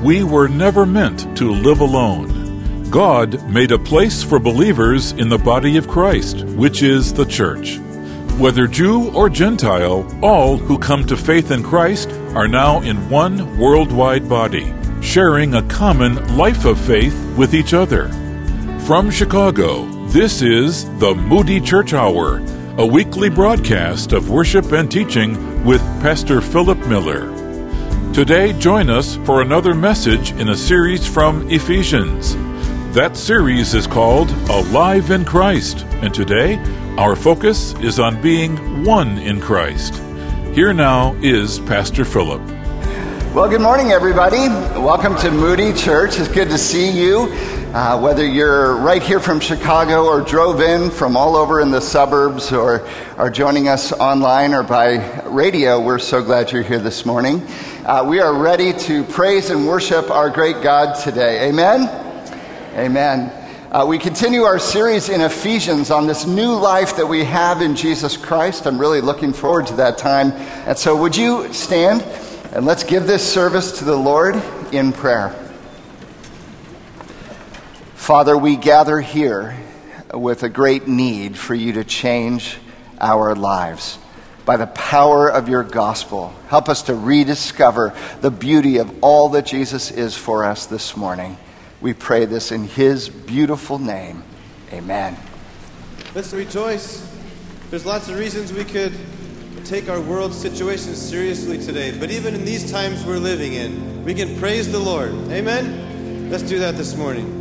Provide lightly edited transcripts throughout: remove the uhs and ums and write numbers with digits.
We were never meant to live alone. God made a place for believers in the body of Christ, which is the church. Whether Jew or Gentile, all who come to faith in Christ are now in one worldwide body, sharing a common life of faith with each other. From Chicago, this is the Moody Church Hour, a weekly broadcast of worship and teaching with Pastor Philip Miller. Today, join us for another message in a series from Ephesians. That series is called Alive in Christ, and today, our focus is on being one in Christ. Here now is Pastor Philip. Well, good morning, everybody. Welcome to Moody Church. It's good to see you. Whether you're right here from Chicago or drove in from all over in the suburbs or are joining us online or by radio, we're so glad you're here this morning. We are ready to praise and worship our great God today. Amen? Amen. We continue our series in Ephesians on this new life that we have in Jesus Christ. I'm really looking forward to that time. And so would you stand and let's give this service to the Lord in prayer. Father, we gather here with a great need for you to change our lives. By the power of your gospel, help us to rediscover the beauty of all that Jesus is for us this morning. We pray this in his beautiful name. Amen. Let's rejoice. There's lots of reasons we could take our world situation seriously today, but even in these times we're living in, we can praise the Lord. Amen? Let's do that this morning.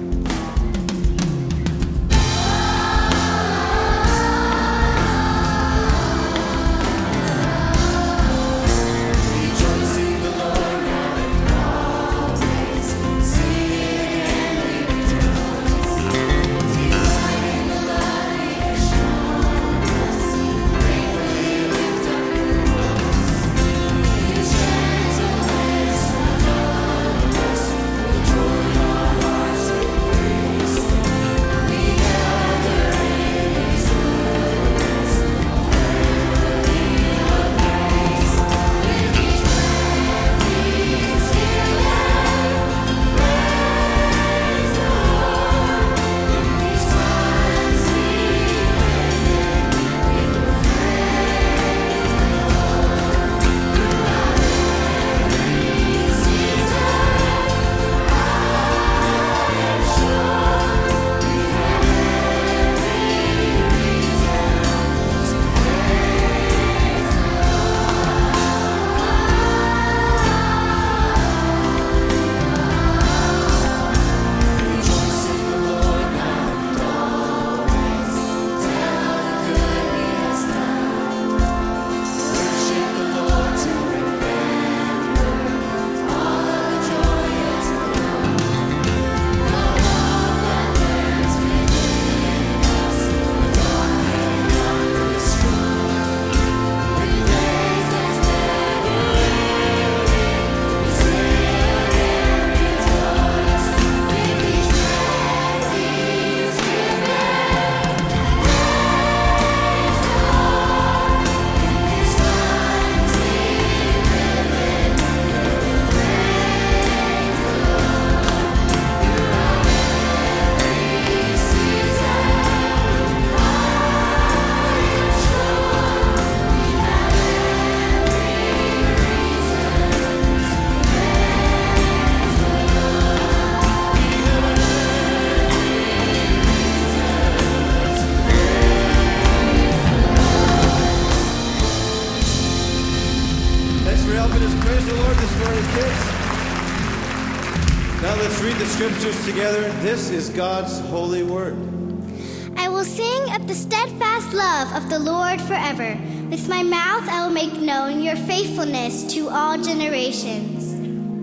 Scriptures together. This is God's holy word. I will sing of the steadfast love of the Lord forever. With my mouth I will make known your faithfulness to all generations.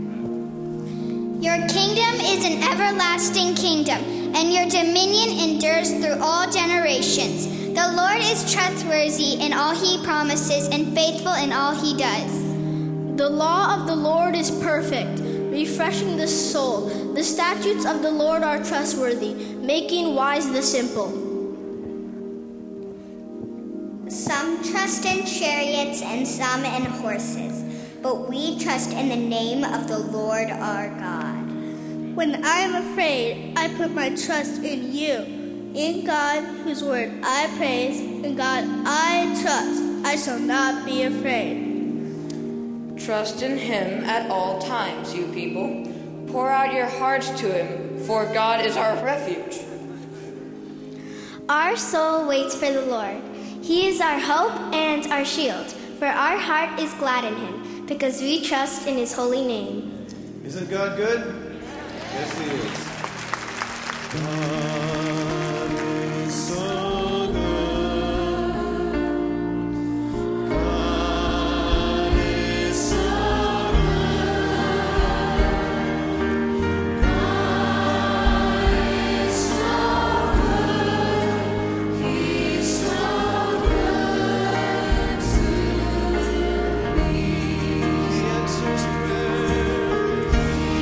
Your kingdom is an everlasting kingdom, and your dominion endures through all generations. The Lord is trustworthy in all he promises and faithful in all he does. The law of the Lord is perfect, refreshing the soul. The statutes of the Lord are trustworthy, making wise the simple. Some trust in chariots and some in horses, but we trust in the name of the Lord our God. When I am afraid, I put my trust in you. In God, whose word I praise, in God I trust. I shall not be afraid. Trust in him at all times, you people. Pour out your hearts to him, for God is our refuge. Our soul waits for the Lord. He is our hope and our shield, for our heart is glad in him, because we trust in his holy name. Isn't God good? Yes, he is. God is so good. God is so good. God is so good. He's so good to me. He answers prayer.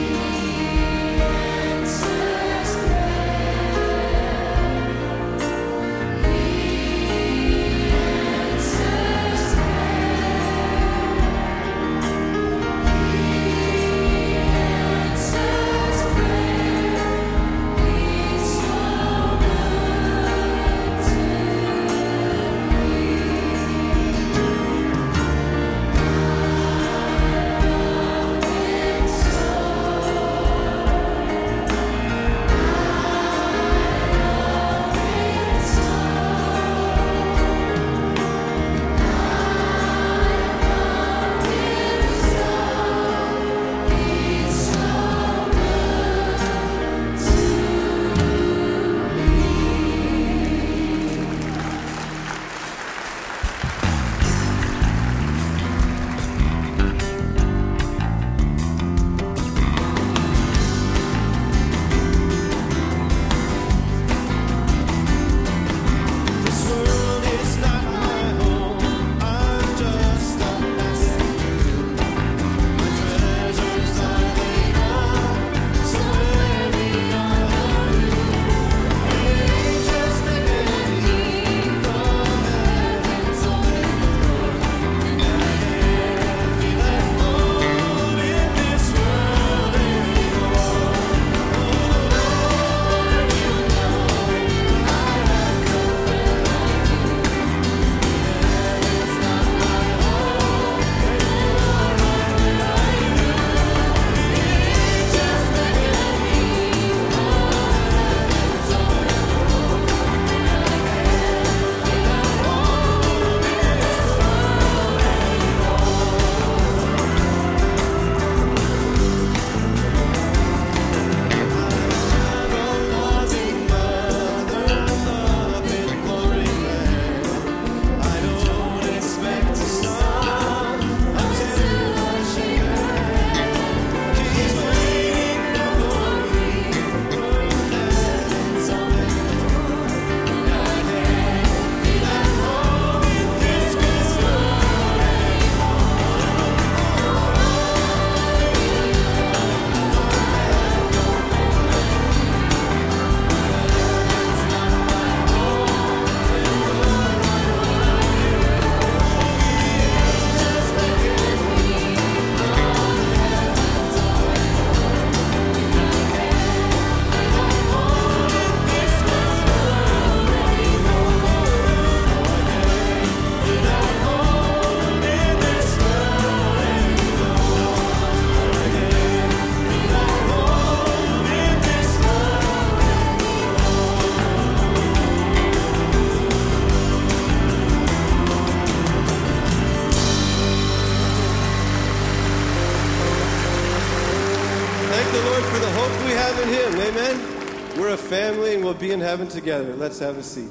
Amen? We're a family and we'll be in heaven together. Let's have a seat.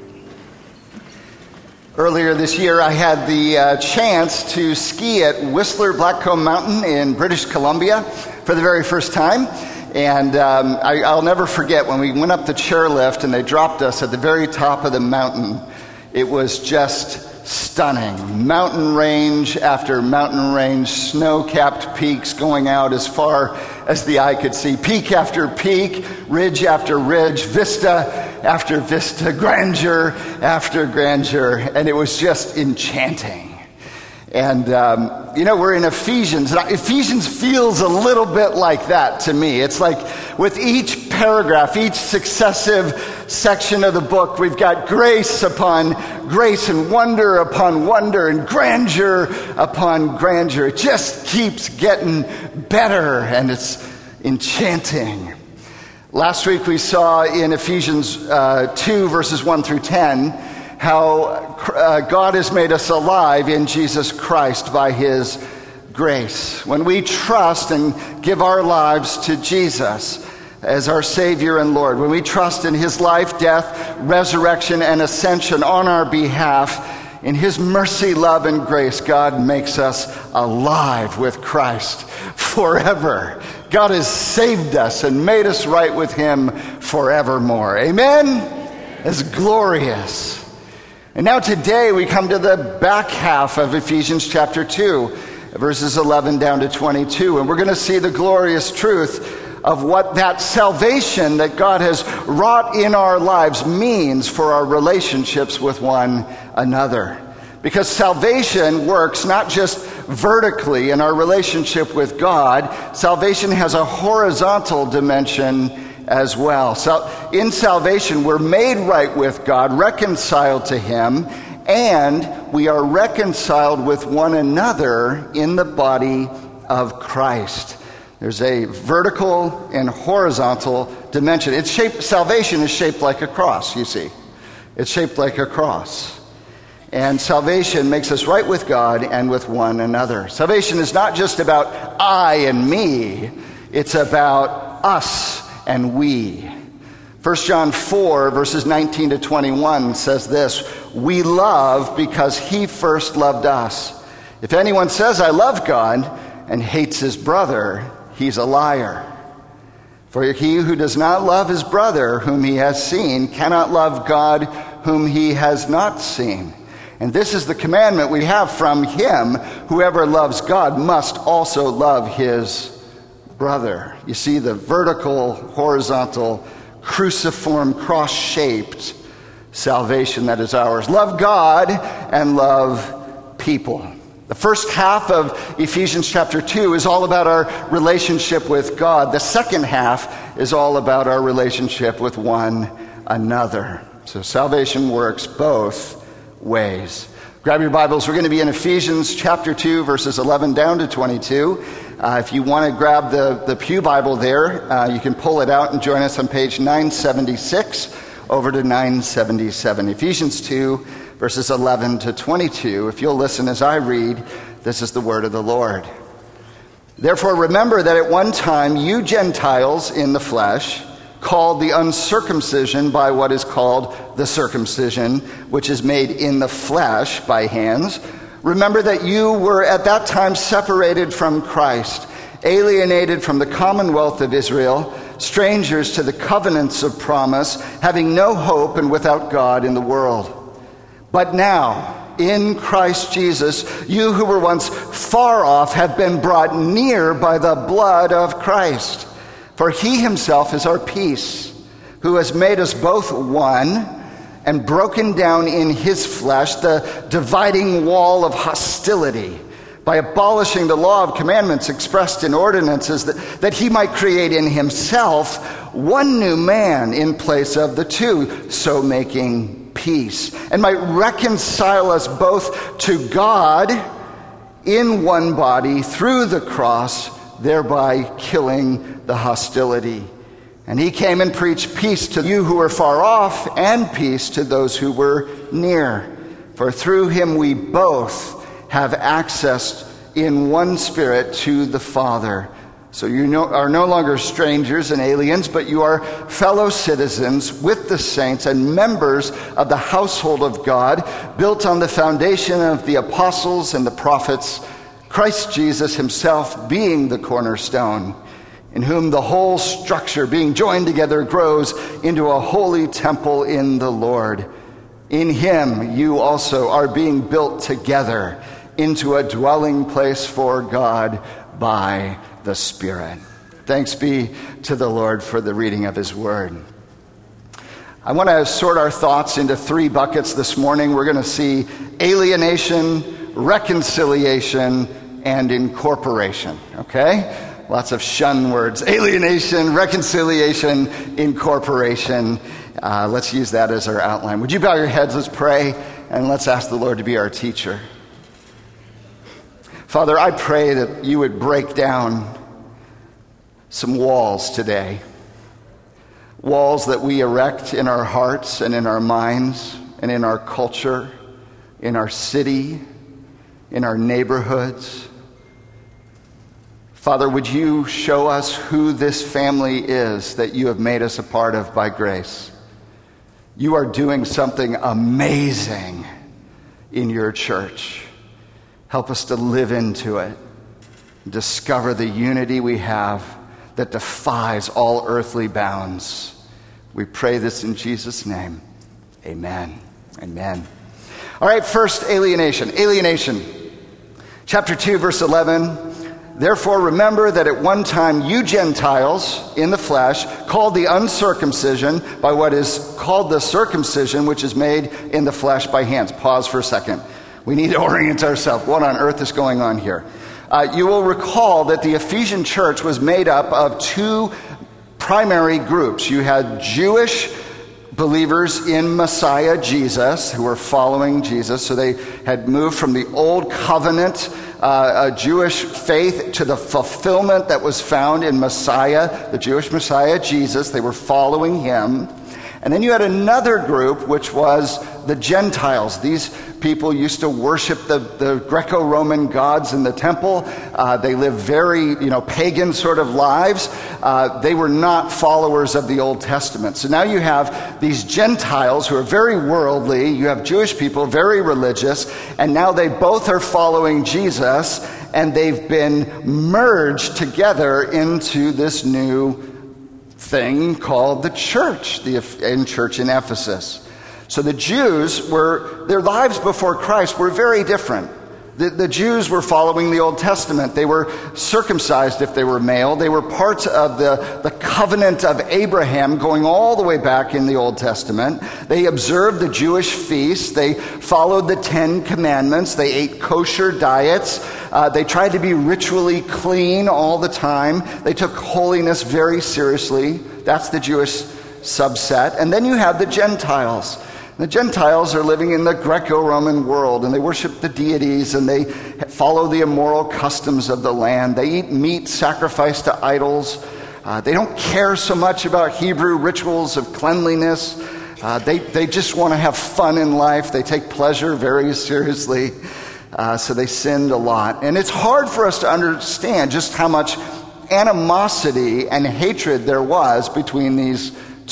Earlier this year, I had the chance to ski at Whistler Blackcomb Mountain in British Columbia for the very first time. And I'll never forget when we went up the chairlift and they dropped us at the very top of the mountain. It was just stunning. Mountain range after mountain range, snow-capped peaks going out as far as the eye could see. Peak after peak, ridge after ridge, vista after vista, grandeur after grandeur. And it was just enchanting. And, we're in Ephesians. And Ephesians feels a little bit like that to me. It's like with each paragraph, each successive section of the book, we've got grace upon grace and wonder upon wonder and grandeur upon grandeur. It just keeps getting better, and it's enchanting. Last week we saw in Ephesians 2, verses 1 through 10, how God has made us alive in Jesus Christ by his grace. When we trust and give our lives to Jesus as our Savior and Lord, when we trust in his life, death, resurrection, and ascension on our behalf, in his mercy, love, and grace, God makes us alive with Christ forever. God has saved us and made us right with him forevermore. Amen? It's glorious. And now today we come to the back half of Ephesians chapter 2, verses 11 down to 22. And we're going to see the glorious truth of what that salvation that God has wrought in our lives means for our relationships with one another. Because salvation works not just vertically in our relationship with God, salvation has a horizontal dimension as well. So in salvation, we're made right with God, reconciled to him, and we are reconciled with one another in the body of Christ. There's a vertical and horizontal dimension. Salvation is shaped like a cross, you see. It's shaped like a cross. And salvation makes us right with God and with one another. Salvation is not just about I and me. It's about us and we. 1 John 4, verses 19 to 21 says this: we love because he first loved us. If anyone says, I love God, and hates his brother, he's a liar. For he who does not love his brother whom he has seen cannot love God whom he has not seen. And this is the commandment we have from him: whoever loves God must also love his brother. You see the vertical, horizontal, cruciform, cross-shaped salvation that is ours. Love God and love people. The first half of Ephesians chapter 2 is all about our relationship with God. The second half is all about our relationship with one another. So salvation works both ways. Grab your Bibles. We're going to be in Ephesians chapter 2, verses 11 down to 22. If you want to grab the Pew Bible there, you can pull it out and join us on page 976 over to 977. Ephesians 2, verses 11 to 22. If you'll listen as I read, this is the word of the Lord. Therefore, remember that at one time you Gentiles in the flesh, called the uncircumcision by what is called the circumcision, which is made in the flesh by hands. Remember that you were at that time separated from Christ, alienated from the commonwealth of Israel, strangers to the covenants of promise, having no hope and without God in the world. But now, in Christ Jesus, you who were once far off have been brought near by the blood of Christ. For he himself is our peace, who has made us both one, and broken down in his flesh the dividing wall of hostility, by abolishing the law of commandments expressed in ordinances, that he might create in himself one new man in place of the two, so making peace, and might reconcile us both to God in one body through the cross, thereby killing the hostility. And he came and preached peace to you who were far off, and peace to those who were near. For through him we both have access in one Spirit to the Father. So you are no longer strangers and aliens, but you are fellow citizens with the saints and members of the household of God, built on the foundation of the apostles and the prophets, Christ Jesus himself being the cornerstone, in whom the whole structure, being joined together, grows into a holy temple in the Lord. In him you also are being built together into a dwelling place for God by the Spirit. Thanks be to the Lord for the reading of his word. I want to sort our thoughts into three buckets this morning. We're going to see alienation, reconciliation, and incorporation. Okay? Lots of shun words. Alienation, reconciliation, incorporation. Let's use that as our outline. Would you bow your heads? Let's pray, and let's ask the Lord to be our teacher. Father, I pray that you would break down some walls today. Walls that we erect in our hearts and in our minds and in our culture, in our city, in our neighborhoods. Father, would you show us who this family is that you have made us a part of by grace? You are doing something amazing in your church. Help us to live into it, discover the unity we have that defies all earthly bounds. We pray this in Jesus' name. Amen. Amen. All right, first, alienation. Alienation. Chapter 2, verse 11. Therefore, remember that at one time you Gentiles in the flesh, called the uncircumcision by what is called the circumcision, which is made in the flesh by hands. Pause for a second. We need to orient ourselves. What on earth is going on here? You will recall that the Ephesian church was made up of two primary groups. You had Jewish believers in Messiah Jesus who were following Jesus. So they had moved from the old covenant Jewish faith to the fulfillment that was found in Messiah, the Jewish Messiah Jesus. They were following him. And then you had another group, which was the Gentiles. These people used to worship the Greco-Roman gods in the temple. They lived very, pagan sort of lives. They were not followers of the Old Testament. So now you have these Gentiles who are very worldly. You have Jewish people, very religious. And now they both are following Jesus. And they've been merged together into this new thing called the church, the church in Ephesus. So the Jews their lives before Christ were very different. The Jews were following the Old Testament. They were circumcised if they were male. They were part of the covenant of Abraham going all the way back in the Old Testament. They observed the Jewish feasts. They followed the 10 Commandments. They ate kosher diets. They tried to be ritually clean all the time. They took holiness very seriously. That's the Jewish subset. And then you have the Gentiles. The Gentiles are living in the Greco-Roman world, and they worship the deities, and they follow the immoral customs of the land. They eat meat sacrificed to idols. They don't care so much about Hebrew rituals of cleanliness. They just want to have fun in life. They take pleasure very seriously. So they sinned a lot. And it's hard for us to understand just how much animosity and hatred there was between these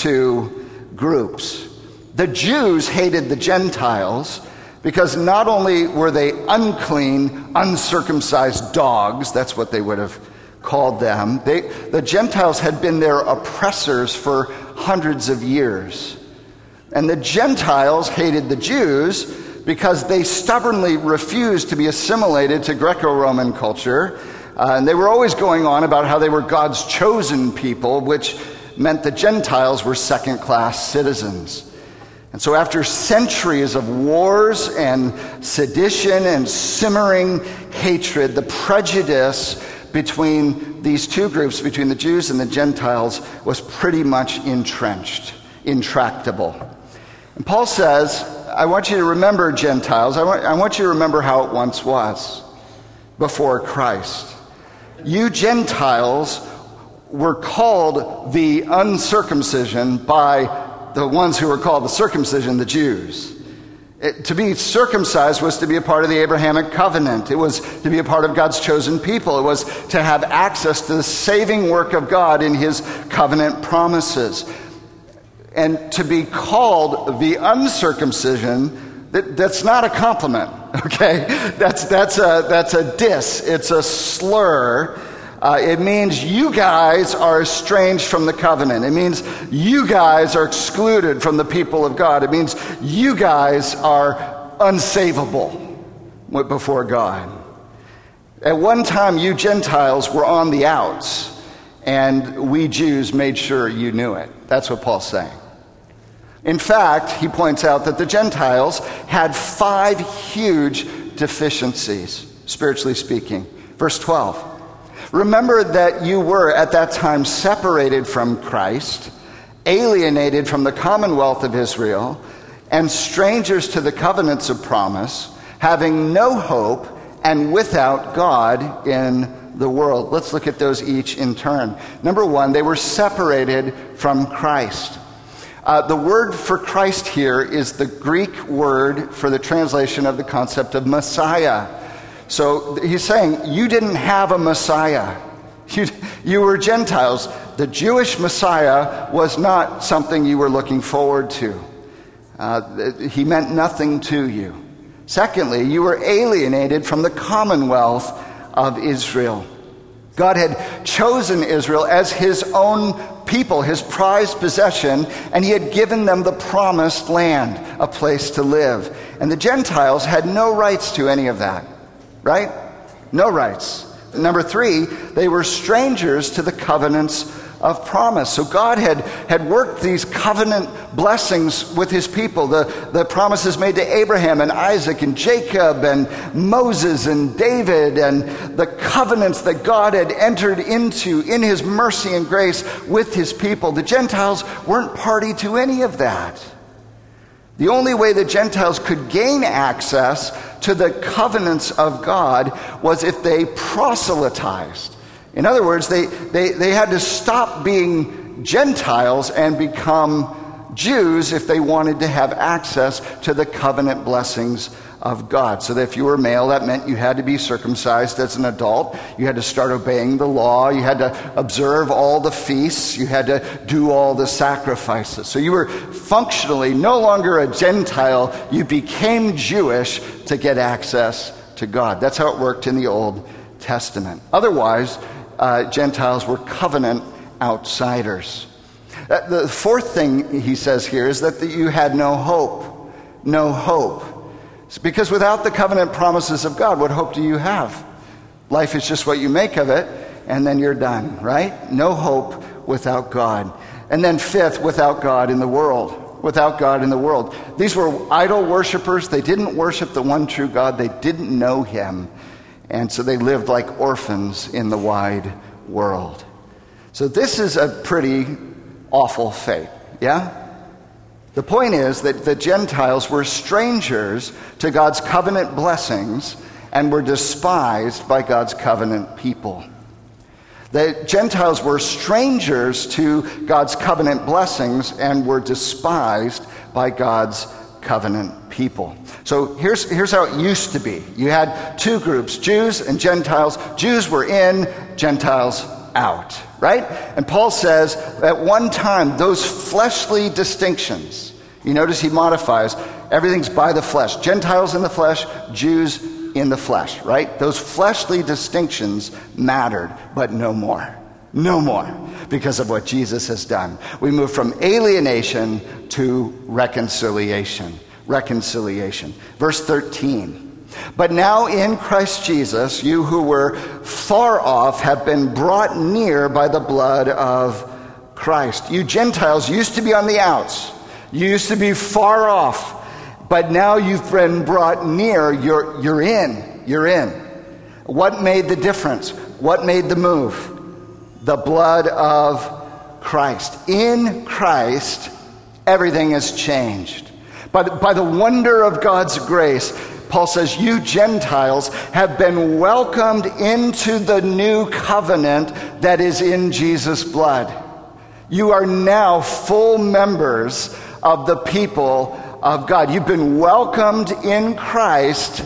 two groups. The Jews hated the Gentiles because not only were they unclean, uncircumcised dogs, that's what they would have called them, the Gentiles had been their oppressors for hundreds of years. And the Gentiles hated the Jews because they stubbornly refused to be assimilated to Greco-Roman culture. And they were always going on about how they were God's chosen people, which meant the Gentiles were second-class citizens. And so after centuries of wars and sedition and simmering hatred, the prejudice between these two groups, between the Jews and the Gentiles, was pretty much entrenched, intractable. And Paul says, I want you to remember, Gentiles, I want you to remember how it once was before Christ. You Gentiles were called the uncircumcision by the ones who were called the circumcision, the Jews. To be circumcised was to be a part of the Abrahamic covenant. It was to be a part of God's chosen people. It was to have access to the saving work of God in his covenant promises. And to be called the uncircumcision, that's not a compliment, okay? That's a diss. It's a slur. It means you guys are estranged from the covenant. It means you guys are excluded from the people of God. It means you guys are unsavable before God. At one time, you Gentiles were on the outs, and we Jews made sure you knew it. That's what Paul's saying. In fact, he points out that the Gentiles had 5 huge deficiencies, spiritually speaking. Verse 12. Remember that you were at that time separated from Christ, alienated from the commonwealth of Israel, and strangers to the covenants of promise, having no hope and without God in the world. Let's look at those each in turn. Number one, they were separated from Christ. The word for Christ here is the Greek word for the translation of the concept of Messiah. So he's saying, you didn't have a Messiah. You were Gentiles. The Jewish Messiah was not something you were looking forward to. He meant nothing to you. Secondly, you were alienated from the commonwealth of Israel. God had chosen Israel as his own people, his prized possession, and he had given them the promised land, a place to live. And the Gentiles had no rights to any of that, right? No rights. Number three, they were strangers to the covenants of promise. So God had worked these covenant blessings with his people. The promises made to Abraham and Isaac and Jacob and Moses and David, and the covenants that God had entered into in his mercy and grace with his people. The Gentiles weren't party to any of that. The only way the Gentiles could gain access to the covenants of God was if they proselytized. In other words, they had to stop being Gentiles and become Jews if they wanted to have access to the covenant blessings of God. So that if you were male, that meant you had to be circumcised as an adult. You had to start obeying the law. You had to observe all the feasts. You had to do all the sacrifices. So you were functionally no longer a Gentile. You became Jewish to get access to God. That's how it worked in the Old Testament. Otherwise, Gentiles were covenant outsiders. The fourth thing he says here is that you had no hope. No hope. It's because without the covenant promises of God, what hope do you have? Life is just what you make of it, and then you're done, right? No hope without God. And then fifth, without God in the world. Without God in the world. These were idol worshipers. They didn't worship the one true God. They didn't know him. And so they lived like orphans in the wide world. So this is a pretty awful fate, yeah? The point is that the Gentiles were strangers to God's covenant blessings and were despised by God's covenant people. The Gentiles were strangers to God's covenant blessings and were despised by God's covenant people. So here's how it used to be. You had two groups, Jews and Gentiles. Jews were in, Gentiles out, right? And Paul says at one time, those fleshly distinctions, you notice he modifies, everything's by the flesh. Gentiles in the flesh, Jews in the flesh, right? Those fleshly distinctions mattered, but no more. No more, because of what Jesus has done. We move from alienation to reconciliation. Reconciliation. Verse 13. But now in Christ Jesus, you who were far off have been brought near by the blood of Christ. You Gentiles used to be on the outs. You used to be far off. But now you've been brought near. You're in. You're in. What made the difference? What made the move? The blood of Christ. In Christ, everything has changed. By the wonder of God's grace, Paul says, you Gentiles have been welcomed into the new covenant that is in Jesus' blood. You are now full members of the people of God. You've been welcomed in Christ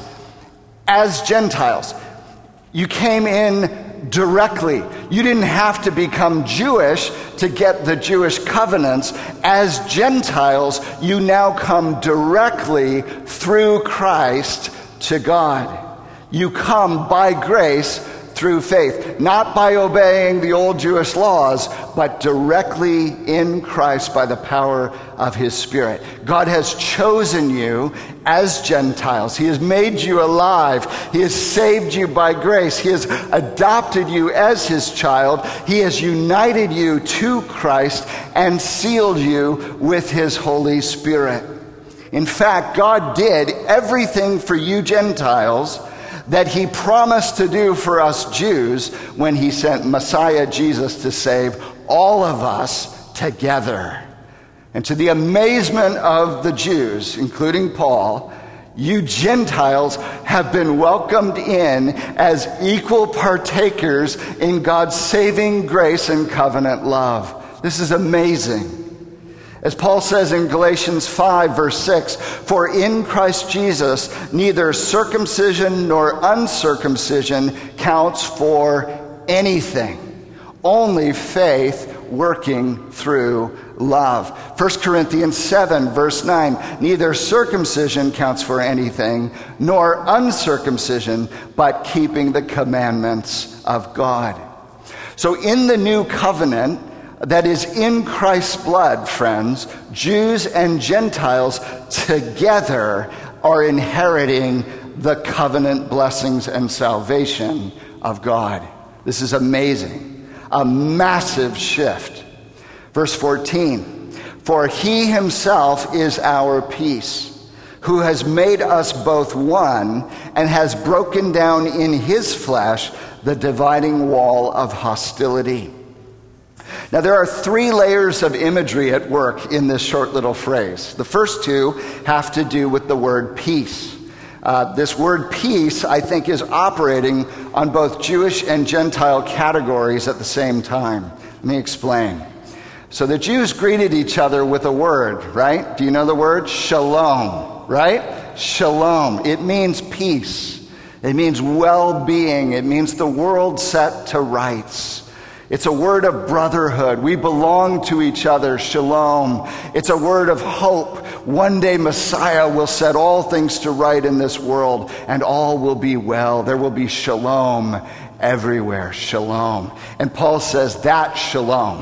as Gentiles. You came in directly. You didn't have to become Jewish to get the Jewish covenants. As Gentiles, you now come directly through Christ to God. You come by grace through faith, not by obeying the old Jewish laws, but directly in Christ by the power of his Spirit. God has chosen you as Gentiles. He has made you alive. He has saved you by grace. He has adopted you as his child. He has united you to Christ and sealed you with his Holy Spirit. In fact, God did everything for you Gentiles that he promised to do for us Jews when he sent Messiah Jesus to save all of us together. And to the amazement of the Jews, including Paul, you Gentiles have been welcomed in as equal partakers in God's saving grace and covenant love. This is amazing. As Paul says in Galatians 5, verse 6, "For in Christ Jesus, neither circumcision nor uncircumcision counts for anything. Only faith working through love." 1 Corinthians 7, verse 9, "Neither circumcision counts for anything, nor uncircumcision, but keeping the commandments of God." So in the new covenant, that is in Christ's blood, friends, Jews and Gentiles together are inheriting the covenant blessings and salvation of God. This is amazing. A massive shift. Verse 14, "For he himself is our peace, who has made us both one and has broken down in his flesh the dividing wall of hostility." Now, there are 3 layers of imagery at work in this short little phrase. The first 2 have to do with the word peace. This word peace, I think, is operating on both Jewish and Gentile categories at the same time. Let me explain. So the Jews greeted each other with a word, right? Do you know the word? Shalom, right? Shalom. It means peace. It means well-being. It means the world set to rights. It's a word of brotherhood. We belong to each other. Shalom. It's a word of hope. One day Messiah will set all things to right in this world, and all will be well. There will be shalom everywhere. Shalom. And Paul says that shalom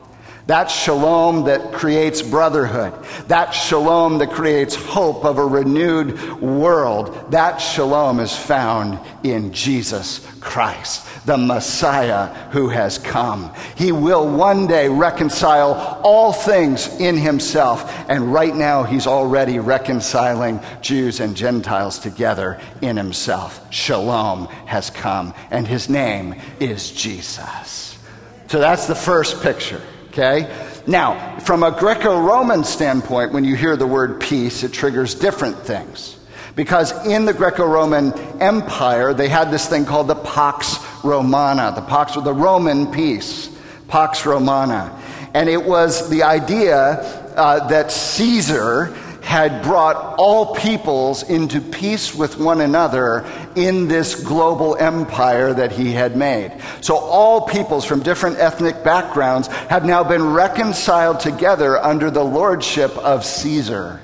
that creates brotherhood, that shalom that creates hope of a renewed world, that shalom is found in Jesus Christ, the Messiah who has come. He will one day reconcile all things in himself, and right now he's already reconciling Jews and Gentiles together in himself. Shalom has come, and his name is Jesus. So that's the first picture. Okay? Now, from a Greco-Roman standpoint, when you hear the word peace, it triggers different things. Because in the Greco-Roman Empire, they had this thing called the Pax Romana. The Roman peace. Pax Romana. And it was the idea that Caesar had brought all peoples into peace with one another in this global empire that he had made. So all peoples from different ethnic backgrounds have now been reconciled together under the lordship of Caesar.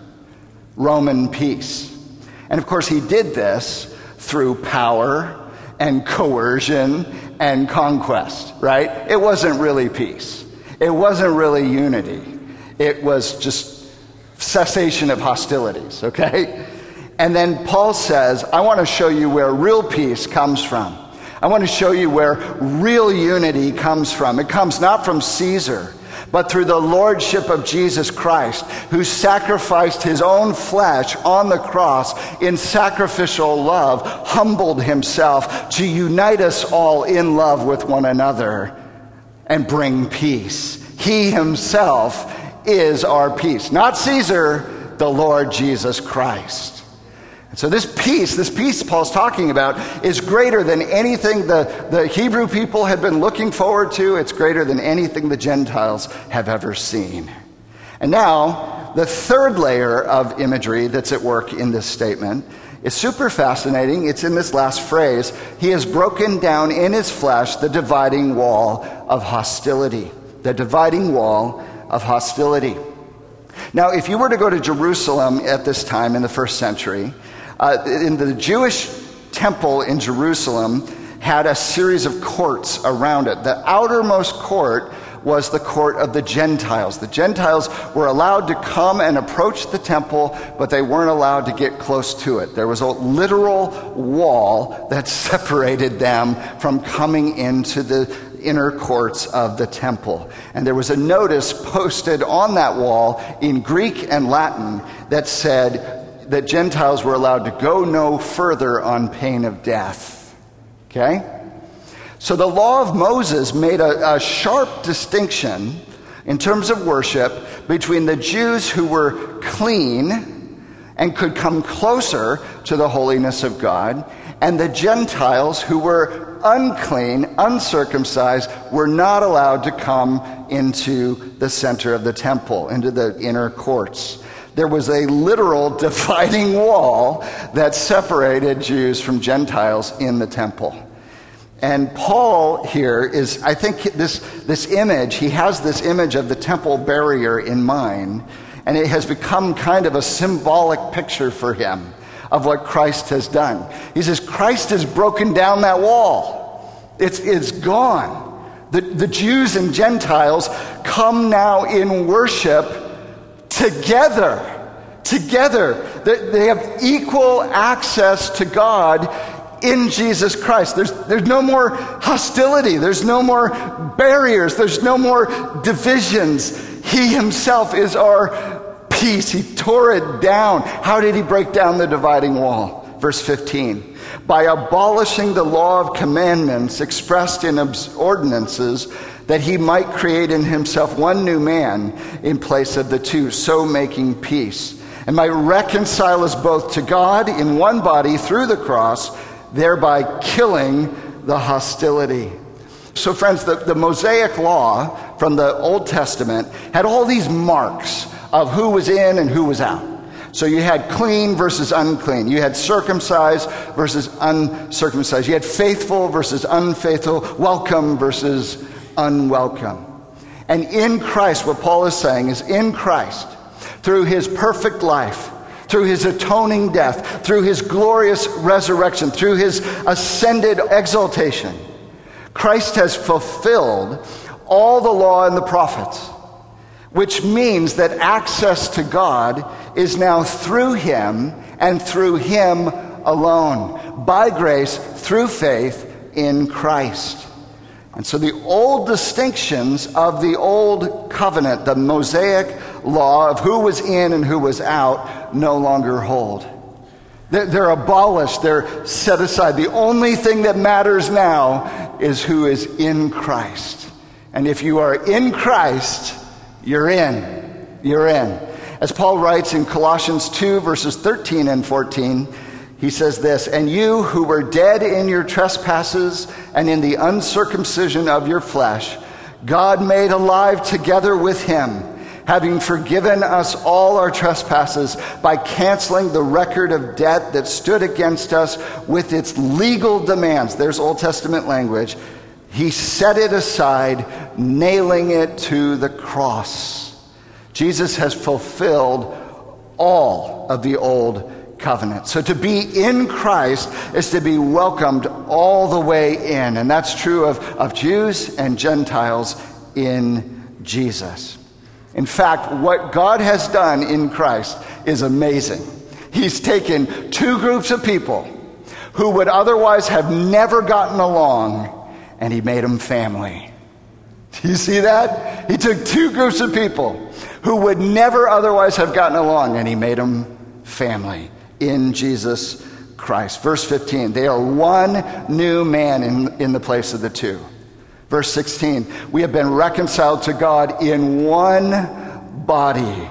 Roman peace. And of course he did this through power and coercion and conquest, right? It wasn't really peace. It wasn't really unity. It was just cessation of hostilities, okay? And then Paul says, I want to show you where real peace comes from. I want to show you where real unity comes from. It comes not from Caesar, but through the lordship of Jesus Christ, who sacrificed his own flesh on the cross in sacrificial love, humbled himself to unite us all in love with one another and bring peace. He himself is our peace. Not Caesar, the Lord Jesus Christ. And so this peace Paul's talking about is greater than anything the Hebrew people had been looking forward to. It's greater than anything the Gentiles have ever seen. And now, the third layer of imagery that's at work in this statement is super fascinating. It's in this last phrase. He has broken down in his flesh the dividing wall of hostility. The dividing wall of hostility. Now, if you were to go to Jerusalem at this time in the first century, in the Jewish temple in Jerusalem had a series of courts around it. The outermost court was the court of the Gentiles. The Gentiles were allowed to come and approach the temple, but they weren't allowed to get close to it. There was a literal wall that separated them from coming into the inner courts of the temple. And there was a notice posted on that wall in Greek and Latin that said that Gentiles were allowed to go no further on pain of death. Okay? So the law of Moses made a sharp distinction in terms of worship between the Jews who were clean and could come closer to the holiness of God, and the Gentiles who were unclean, uncircumcised, were not allowed to come into the center of the temple, into the inner courts. There was a literal dividing wall that separated Jews from Gentiles in the temple. And Paul here is, I think this image, he has this image of the temple barrier in mind, and it has become kind of a symbolic picture for him of what Christ has done. He says, Christ has broken down that wall. It's gone. The Jews and Gentiles come now in worship together. They have equal access to God in Jesus Christ. There's no more hostility. There's no more barriers. There's no more divisions. He himself is our peace. He tore it down. How did he break down the dividing wall? Verse 15. By abolishing the law of commandments expressed in ordinances, that he might create in himself one new man in place of the two, so making peace, and might reconcile us both to God in one body through the cross, thereby killing the hostility. So friends, the Mosaic law from the Old Testament had all these marks of who was in and who was out. So you had clean versus unclean. You had circumcised versus uncircumcised. You had faithful versus unfaithful, welcome versus unwelcome. And in Christ, what Paul is saying is in Christ, through his perfect life, through his atoning death, through his glorious resurrection, through his ascended exaltation, Christ has fulfilled all the law and the prophets, which means that access to God is now through him and through him alone, by grace, through faith in Christ. And so the old distinctions of the old covenant, the Mosaic law of who was in and who was out, no longer hold. They're abolished. They're set aside. The only thing that matters now is who is in Christ. And if you are in Christ, you're in. You're in. As Paul writes in Colossians 2, verses 13 and 14, he says this, "And you who were dead in your trespasses and in the uncircumcision of your flesh, God made alive together with him, having forgiven us all our trespasses by canceling the record of debt that stood against us with its legal demands." There's Old Testament language. He set it aside, nailing it to the cross. Jesus has fulfilled all of the old covenant. So to be in Christ is to be welcomed all the way in. And that's true of Jews and Gentiles in Jesus. In fact, what God has done in Christ is amazing. He's taken two groups of people who would otherwise have never gotten along, and he made them family. Do you see that? He took two groups of people who would never otherwise have gotten along, and he made them family in Jesus Christ. Verse 15, they are one new man in the place of the two. Verse 16, we have been reconciled to God in one body.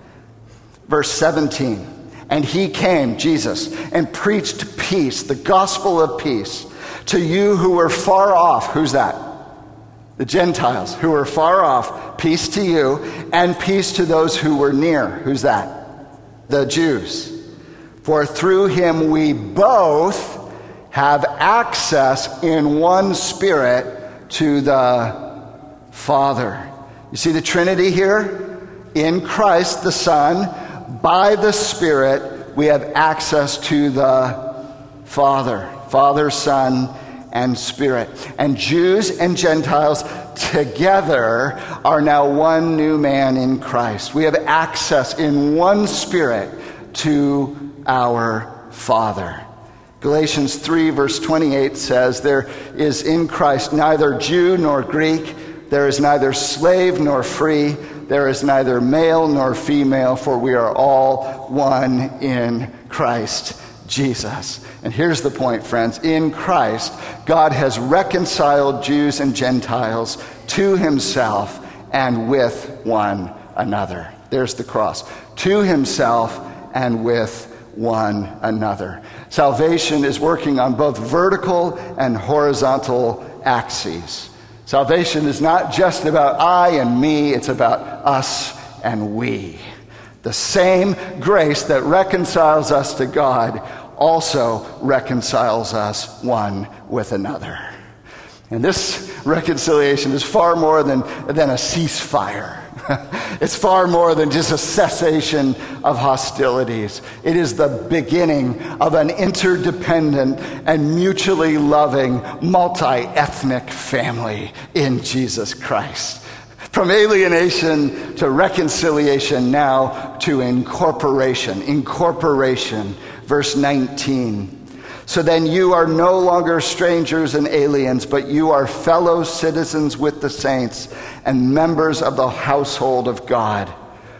Verse 17, and he came, Jesus, and preached peace, the gospel of peace, to you who were far off. Who's that? The Gentiles who were far off. Peace to you, and peace to those who were near. Who's that? The Jews. For through him we both have access in one Spirit to the Father. You see the Trinity here? In Christ the Son, by the Spirit, we have access to the Father. Father, Son, and Spirit. And Jews and Gentiles together are now one new man in Christ. We have access in one Spirit to our Father. Galatians 3 verse 28 says, there is in Christ neither Jew nor Greek, there is neither slave nor free, there is neither male nor female, for we are all one in Christ Jesus. And here's the point, friends. In Christ, God has reconciled Jews and Gentiles to himself and with one another. There's the cross. To himself and with one another. Salvation is working on both vertical and horizontal axes. Salvation is not just about I and me, it's about us and we. The same grace that reconciles us to God also reconciles us one with another. And this reconciliation is far more than a ceasefire. It's far more than just a cessation of hostilities. It is the beginning of an interdependent and mutually loving multi-ethnic family in Jesus Christ. From alienation to reconciliation, now to incorporation. Incorporation, verse 19. So then you are no longer strangers and aliens, but you are fellow citizens with the saints and members of the household of God.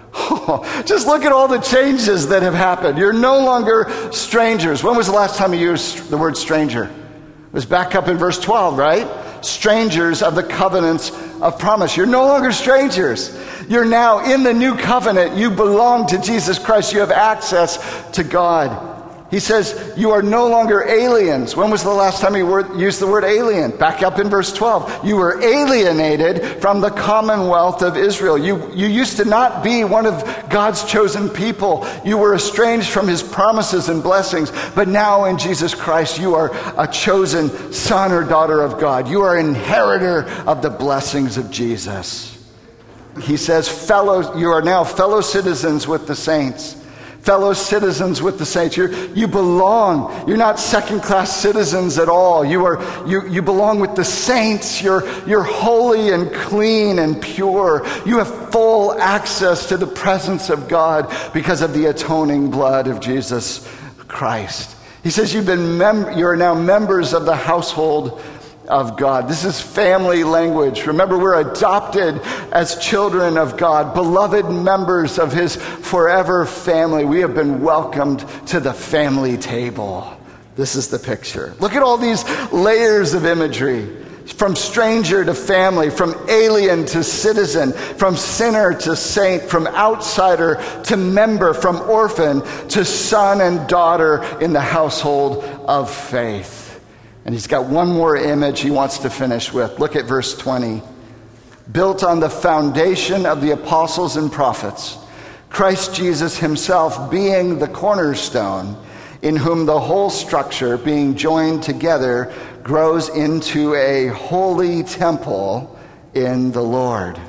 Oh, just look at all the changes that have happened. You're no longer strangers. When was the last time you used the word stranger? It was back up in verse 12, right? Strangers of the covenants of promise. You're no longer strangers. You're now in the new covenant. You belong to Jesus Christ. You have access to God. He says, you are no longer aliens. When was the last time you used the word alien? Back up in verse 12. You were alienated from the commonwealth of Israel. You used to not be one of God's chosen people. You were estranged from his promises and blessings. But now in Jesus Christ, you are a chosen son or daughter of God. You are an inheritor of the blessings of Jesus. He says, you are now fellow citizens with the saints. Fellow citizens with the saints. You belong. You're not second-class citizens at all. You belong with the saints. You're holy and clean and pure. You have full access to the presence of God because of the atoning blood of Jesus Christ. He says you are now members of the household of God. This is family language. Remember, we're adopted as children of God, beloved members of his forever family. We have been welcomed to the family table. This is the picture. Look at all these layers of imagery. From stranger to family, from alien to citizen, from sinner to saint, from outsider to member, from orphan to son and daughter in the household of faith. And he's got one more image he wants to finish with. Look at verse 20. Built on the foundation of the apostles and prophets, Christ Jesus himself being the cornerstone, in whom the whole structure, being joined together, grows into a holy temple in the Lord.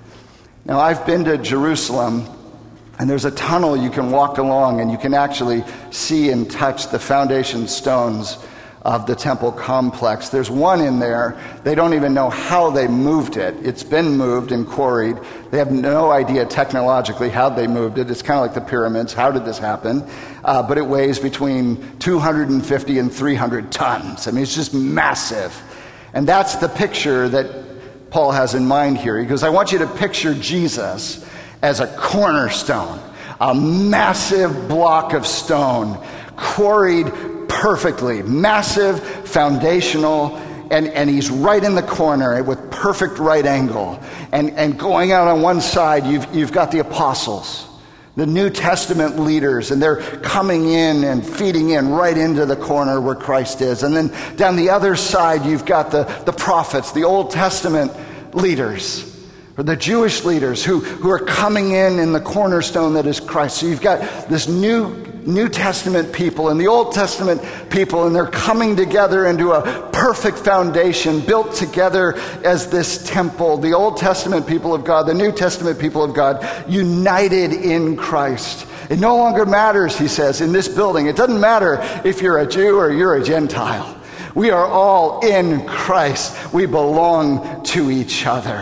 Now, I've been to Jerusalem, and there's a tunnel you can walk along, and you can actually see and touch the foundation stones of the temple complex. There's one in there. They don't even know how they moved it. It's been moved and quarried. They have no idea technologically how they moved it. It's kind of like the pyramids. How did this happen? But it weighs between 250 and 300 tons. I mean, it's just massive. And that's the picture that Paul has in mind here. He goes, I want you to picture Jesus as a cornerstone, a massive block of stone, quarried perfectly, massive, foundational, and he's right in the corner with perfect right angle. And going out on one side, you've got the apostles, the New Testament leaders, and they're coming in and feeding in right into the corner where Christ is. And then down the other side, you've got the prophets, the Old Testament leaders, or the Jewish leaders who are coming in the cornerstone that is Christ. So you've got this New Testament people and the Old Testament people, and they're coming together into a perfect foundation built together as this temple. The Old Testament people of God, the New Testament people of God, united in Christ. It no longer matters, he says, in this building. It doesn't matter if you're a Jew or you're a Gentile. We are all in Christ. We belong to each other.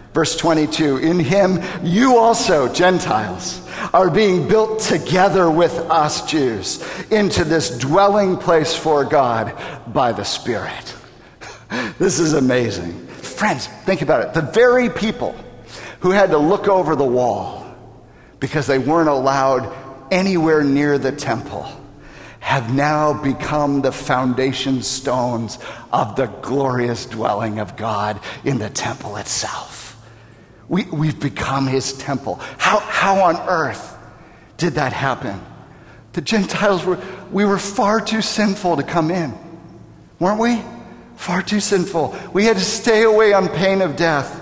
Verse 22, in him you also, Gentiles, are being built together with us Jews into this dwelling place for God by the Spirit. This is amazing. Friends, think about it. The very people who had to look over the wall because they weren't allowed anywhere near the temple have now become the foundation stones of the glorious dwelling of God in the temple itself. We've become his temple. How on earth did that happen? The Gentiles we were far too sinful to come in, weren't we? Far too sinful. We had to stay away on pain of death.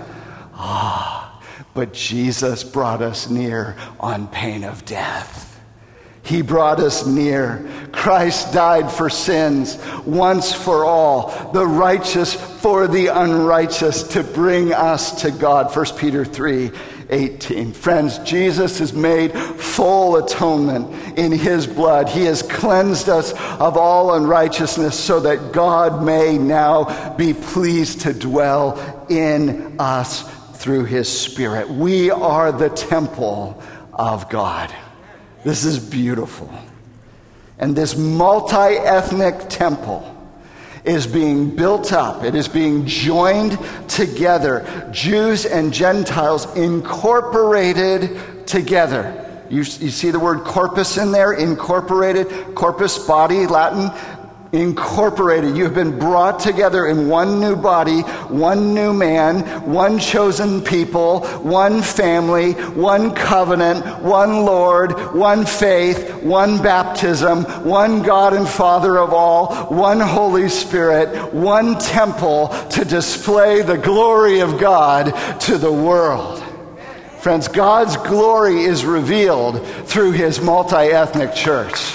But Jesus brought us near on pain of death. He brought us near. Christ died for sins once for all, the righteous for the unrighteous, to bring us to God. 1 Peter 3:18. Friends, Jesus has made full atonement in his blood. He has cleansed us of all unrighteousness so that God may now be pleased to dwell in us through his Spirit. We are the temple of God. This is beautiful. And this multi-ethnic temple is being built up. It is being joined together. Jews and Gentiles incorporated together. You see the word corpus in there? Incorporated. Corpus, body, Latin. Incorporated. You have been brought together in one new body, one new man, one chosen people, one family, one covenant, one Lord, one faith, one baptism, one God and Father of all, one Holy Spirit, one temple to display the glory of God to the world. Friends, God's glory is revealed through his multi-ethnic church.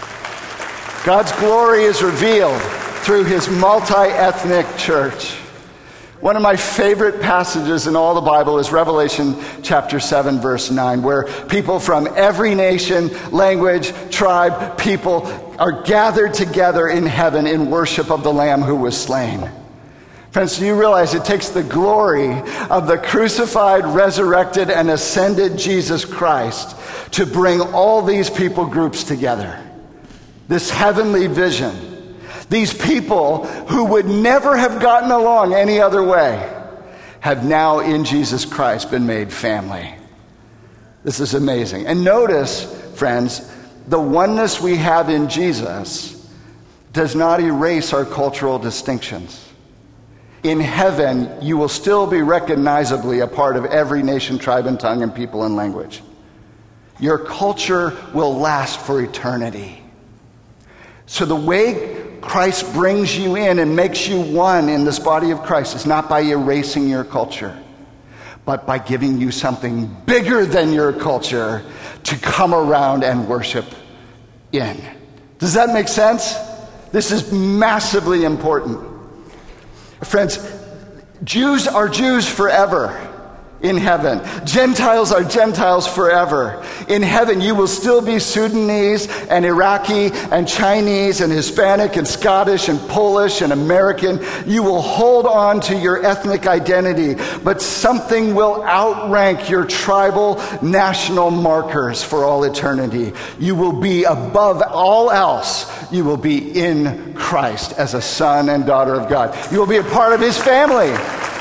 God's glory is revealed through his multi-ethnic church. One of my favorite passages in all the Bible is Revelation chapter 7, verse 9, where people from every nation, language, tribe, people are gathered together in heaven in worship of the Lamb who was slain. Friends, do you realize it takes the glory of the crucified, resurrected, and ascended Jesus Christ to bring all these people groups together? This heavenly vision. These people who would never have gotten along any other way have now in Jesus Christ been made family. This is amazing. And notice, friends, the oneness we have in Jesus does not erase our cultural distinctions. In heaven, you will still be recognizably a part of every nation, tribe, and tongue, and people and language. Your culture will last for eternity. So the way Christ brings you in and makes you one in this body of Christ is not by erasing your culture, but by giving you something bigger than your culture to come around and worship in. Does that make sense? This is massively important. Friends, Jews are Jews forever in heaven. Gentiles are Gentiles forever. In heaven, you will still be Sudanese and Iraqi and Chinese and Hispanic and Scottish and Polish and American. You will hold on to your ethnic identity, but something will outrank your tribal national markers for all eternity. You will be above all else. You will be in Christ as a son and daughter of God. You will be a part of his family.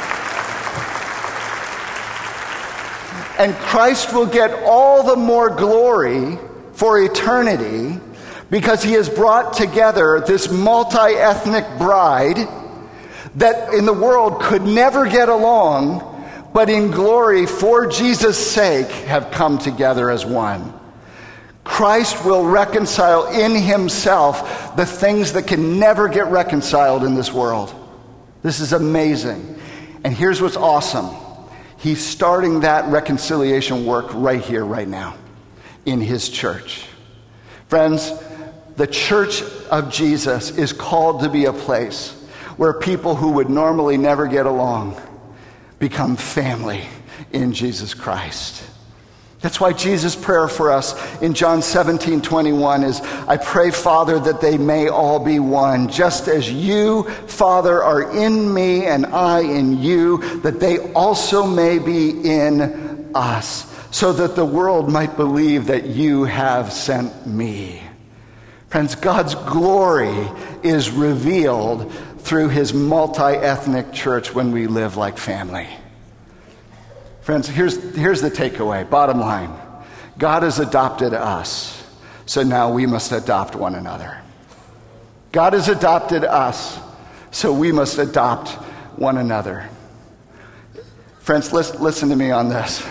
And Christ will get all the more glory for eternity because he has brought together this multi-ethnic bride that in the world could never get along, but in glory for Jesus' sake have come together as one. Christ will reconcile in himself the things that can never get reconciled in this world. This is amazing. And here's what's awesome. He's starting that reconciliation work right here, right now, in his church. Friends, the church of Jesus is called to be a place where people who would normally never get along become family in Jesus Christ. That's why Jesus' prayer for us in John 17:21 is, I pray, Father, that they may all be one, just as you, Father, are in me and I in you, that they also may be in us, so that the world might believe that you have sent me. Friends, God's glory is revealed through his multi-ethnic church when we live like family. Friends, here's the takeaway, bottom line. God has adopted us, so now we must adopt one another. God has adopted us, so we must adopt one another. Friends, listen to me on this.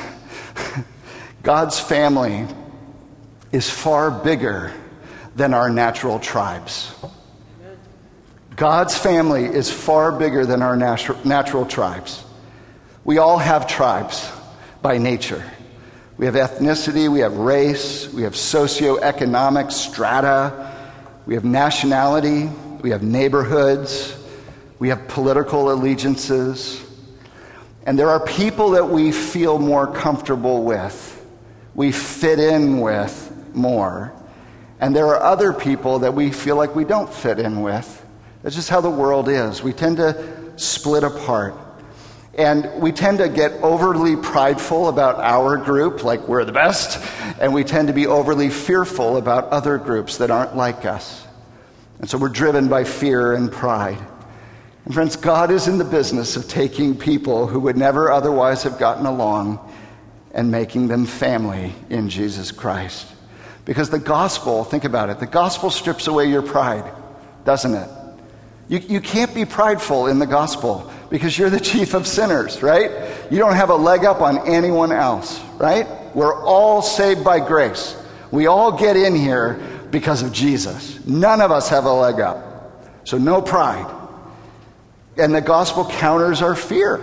God's family is far bigger than our natural tribes. God's family is far bigger than our natural tribes. We all have tribes by nature. We have ethnicity, we have race, we have socioeconomic strata, we have nationality, we have neighborhoods, we have political allegiances. And there are people that we feel more comfortable with, we fit in with more. And there are other people that we feel like we don't fit in with. That's just how the world is. We tend to split apart. And we tend to get overly prideful about our group, like we're the best, and we tend to be overly fearful about other groups that aren't like us. And so we're driven by fear and pride. And friends, God is in the business of taking people who would never otherwise have gotten along and making them family in Jesus Christ. Because the gospel, think about it, the gospel strips away your pride, doesn't it? You can't be prideful in the gospel because you're the chief of sinners, right? You don't have a leg up on anyone else, right? We're all saved by grace. We all get in here because of Jesus. None of us have a leg up. So no pride. And the gospel counters our fear.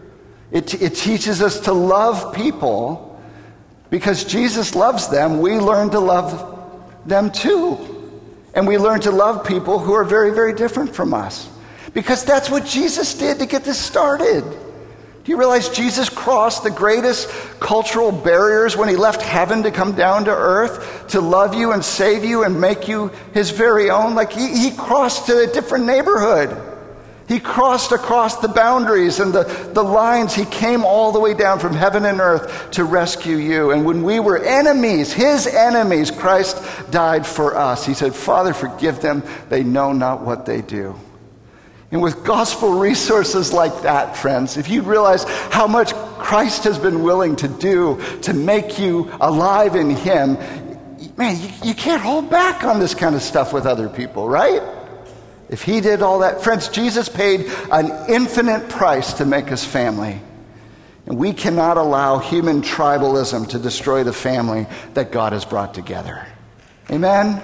It teaches us to love people because Jesus loves them. We learn to love them too. And we learn to love people who are very, very different from us. Because that's what Jesus did to get this started. Do you realize Jesus crossed the greatest cultural barriers when he left heaven to come down to earth to love you and save you and make you his very own? Like he crossed to a different neighborhood. He crossed across the boundaries and the lines. He came all the way down from heaven and earth to rescue you. And when we were enemies, his enemies, Christ died for us. He said, Father, forgive them. They know not what they do. And with gospel resources like that, friends, if you realize how much Christ has been willing to do to make you alive in him, man, you can't hold back on this kind of stuff with other people, right? If he did all that, friends, Jesus paid an infinite price to make us family. And we cannot allow human tribalism to destroy the family that God has brought together. Amen?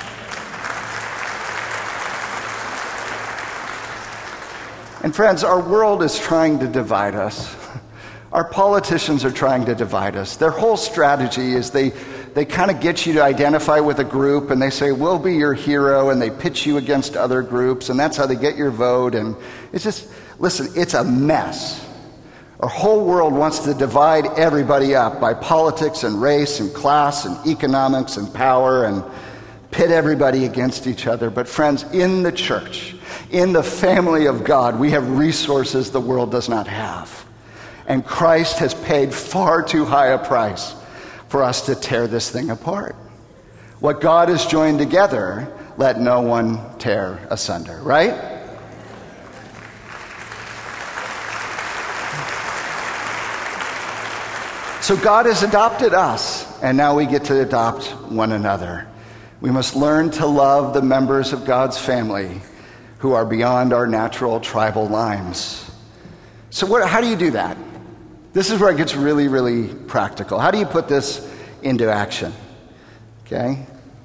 And friends, our world is trying to divide us. Our politicians are trying to divide us. Their whole strategy is they kind of get you to identify with a group, and they say, we'll be your hero, and they pitch you against other groups, and that's how they get your vote. And it's just, listen, it's a mess. Our whole world wants to divide everybody up by politics and race and class and economics and power and pit everybody against each other. But friends, in the church, in the family of God, we have resources the world does not have. And Christ has paid far too high a price for us to tear this thing apart. What God has joined together, let no one tear asunder, right? So God has adopted us, and now we get to adopt one another. We must learn to love the members of God's family who are beyond our natural tribal lines. So how do you do that? This is where it gets really, really practical. How do you put this into action? Okay?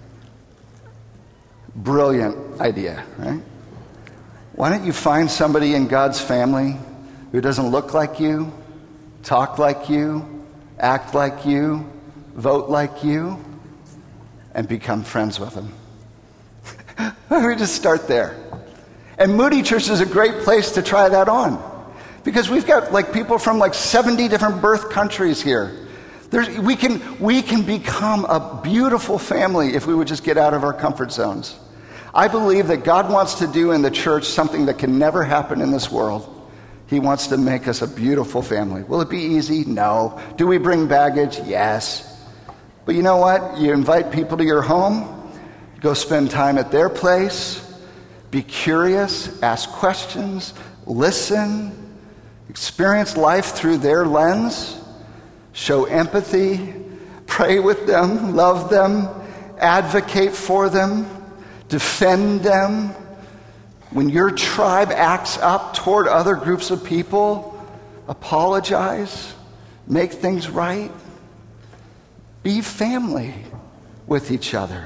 Brilliant idea, right? Why don't you find somebody in God's family who doesn't look like you, talk like you, act like you, vote like you, and become friends with them? We just start there. And Moody Church is a great place to try that on. Because we've got people from 70 different birth countries here. We can become a beautiful family if we would just get out of our comfort zones. I believe that God wants to do in the church something that can never happen in this world. He wants to make us a beautiful family. Will it be easy? No. Do we bring baggage? Yes. But you know what? You invite people to your home, go spend time at their place, be curious, ask questions, listen, experience life through their lens, show empathy, pray with them, love them, advocate for them, defend them. When your tribe acts up toward other groups of people, apologize, make things right. Be family with each other.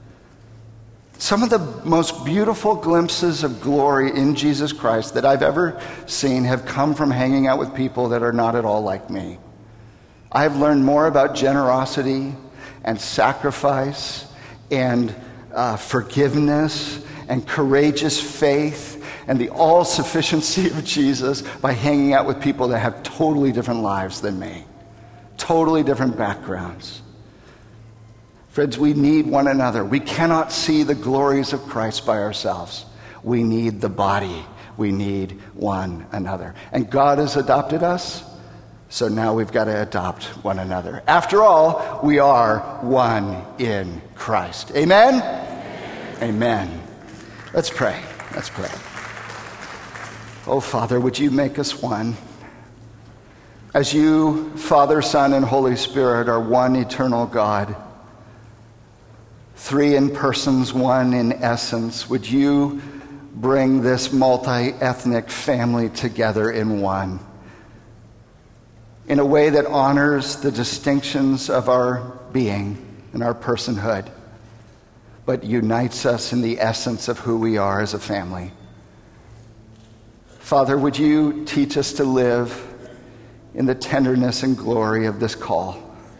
Some of the most beautiful glimpses of glory in Jesus Christ that I've ever seen have come from hanging out with people that are not at all like me. I've learned more about generosity and sacrifice and forgiveness and courageous faith and the all-sufficiency of Jesus by hanging out with people that have totally different lives than me, totally different backgrounds. Friends, we need one another. We cannot see the glories of Christ by ourselves. We need the body. We need one another. And God has adopted us, so now we've got to adopt one another. After all, we are one in Christ. Amen? Amen. Let's pray. Let's pray. Oh, Father, would you make us one? As you, Father, Son, and Holy Spirit, are one eternal God, three in persons, one in essence, would you bring this multi-ethnic family together in one, in a way that honors the distinctions of our being and our personhood, but unites us in the essence of who we are as a family. Father, would you teach us to live in the tenderness and glory of this call?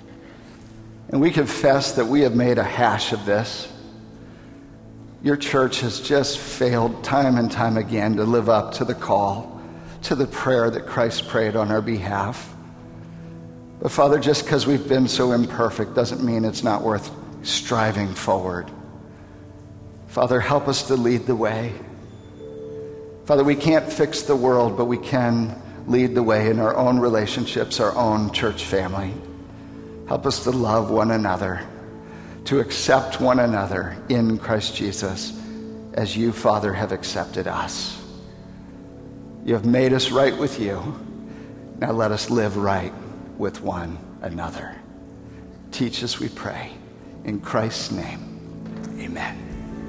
And we confess that we have made a hash of this. Your church has just failed time and time again to live up to the call, to the prayer that Christ prayed on our behalf. But Father, just because we've been so imperfect doesn't mean it's not worth striving forward. Father, help us to lead the way. Father, we can't fix the world, but we can lead the way in our own relationships, our own church family. Help us to love one another, to accept one another in Christ Jesus as you, Father, have accepted us. You have made us right with you. Now let us live right with one another. Teach us, we pray. In Christ's name, amen.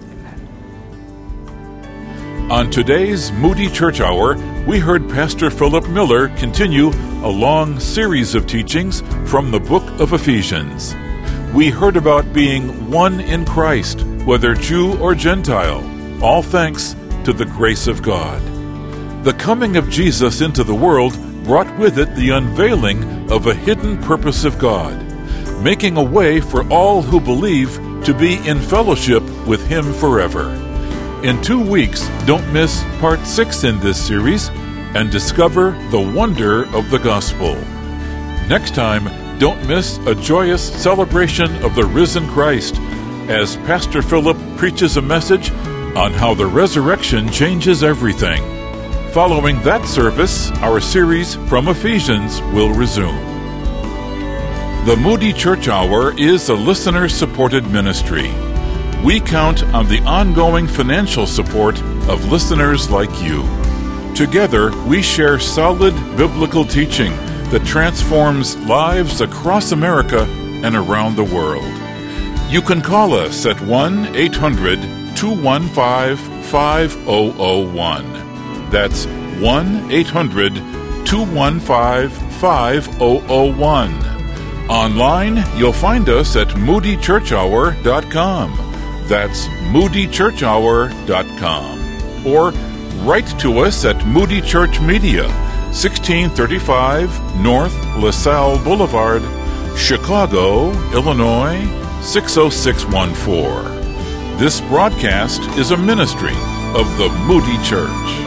On today's Moody Church Hour, we heard Pastor Philip Miller continue a long series of teachings from the book of Ephesians. We heard about being one in Christ, whether Jew or Gentile, all thanks to the grace of God. The coming of Jesus into the world brought with it the unveiling of a hidden purpose of God, making a way for all who believe to be in fellowship with Him forever. In 2 weeks, don't miss part 6 in this series and discover the wonder of the gospel. Next time, don't miss a joyous celebration of the risen Christ as Pastor Philip preaches a message on how the resurrection changes everything. Following that service, our series from Ephesians will resume. The Moody Church Hour is a listener-supported ministry. We count on the ongoing financial support of listeners like you. Together, we share solid biblical teaching that transforms lives across America and around the world. You can call us at 1-800-215-5001. That's 1-800-215-5001. Online, you'll find us at moodychurchhour.com. That's moodychurchhour.com. Or write to us at Moody Church Media, 1635 North LaSalle Boulevard, Chicago, Illinois, 60614. This broadcast is a ministry of the Moody Church.